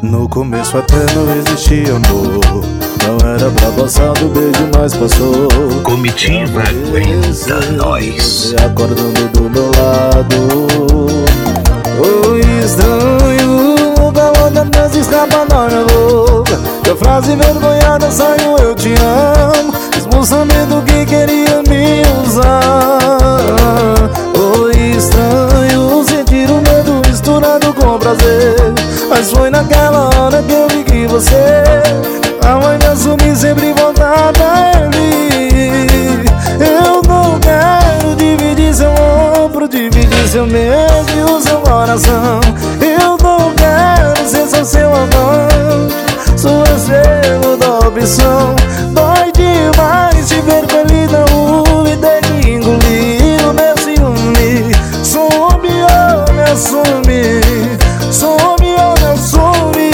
No começo até não existia amor, não era pra passar do beijo, mas passou. Comitiva aguenta nós. Você acordando do meu lado. Oi, estranho, no calor da dança escapa na minha boca. Da frase envergonhada saiu eu te amo, esboçamento que queria me usar. Oi, estranho, sentir o medo misturado com prazer. Mas foi naquela hora que eu vi que você vai me assumir, sempre voltar pra ele. Eu não quero dividir seu ombro, dividir seu medo e o seu coração. Eu não quero ser só seu amante, sua segunda opção. Dói demais te ver feliz na rua e ter que engolir o meu ciúme. Some ou me assume, some ou me assume.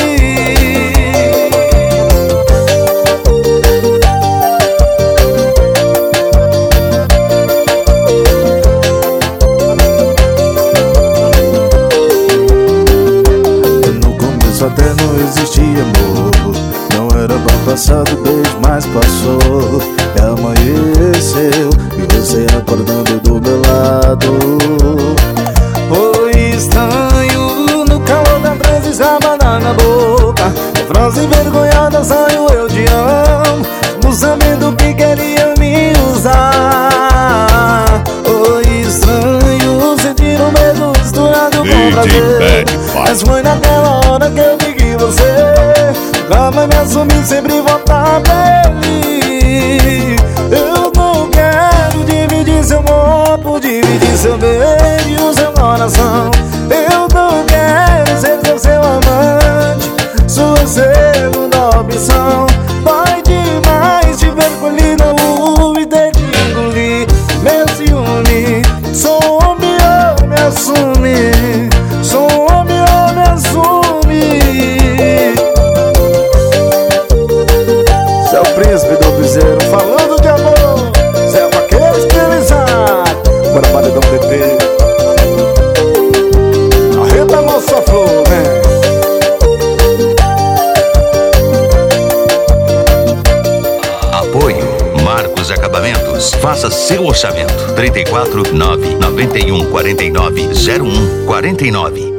No começo até não existia amor, não era pra passar do beijo, mas passou. E amanheceu e você acordando do meu lado. Oi, estranho, no calor da trança escapa na boca. A frase envergonhada saiu eu te amo, no sabendo que queria me usar. Oi, estranho, sentir o medo misturado com prazer. Mas foi naquela hora que eu vi que você vai me assumir, sempre voltar pra ele. Eu não quero dividir seu corpo, dividir seu beijo e o seu coração. Eu não quero ser seu amante, sua segunda opção. Dói demais te ver colher na rua e ter que engolir meu ciúme. Sou homem ou me assume, sou homem ou me assume. Zé o príncipe do piseiro, falando de amor. Zé o vaqueiro estilizado, bora paredão PP. Arreta a nossa flor, né? Apoio Marcos Acabamentos. Faça seu orçamento. 34 991 49 01 49.